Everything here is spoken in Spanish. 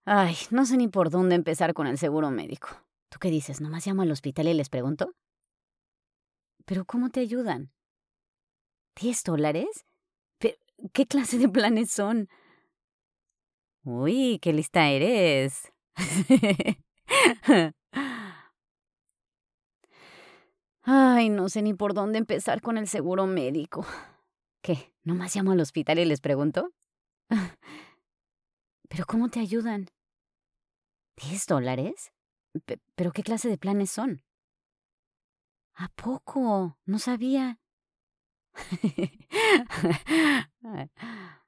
Ay, no sé ni por dónde empezar con el seguro médico. ¿Tú qué dices? ¿Nomás llamo al hospital y les pregunto? ¿Pero cómo te ayudan? ¿$10? ¿Pe ¿Qué clase de planes son? Uy, qué lista eres. Ay, no sé ni por dónde empezar con el seguro médico. ¿Qué? ¿Nomás llamo al hospital y les pregunto? ¿Pero cómo te ayudan? ¿$10? ¿Pero qué clase de planes son? ¿A poco? No sabía.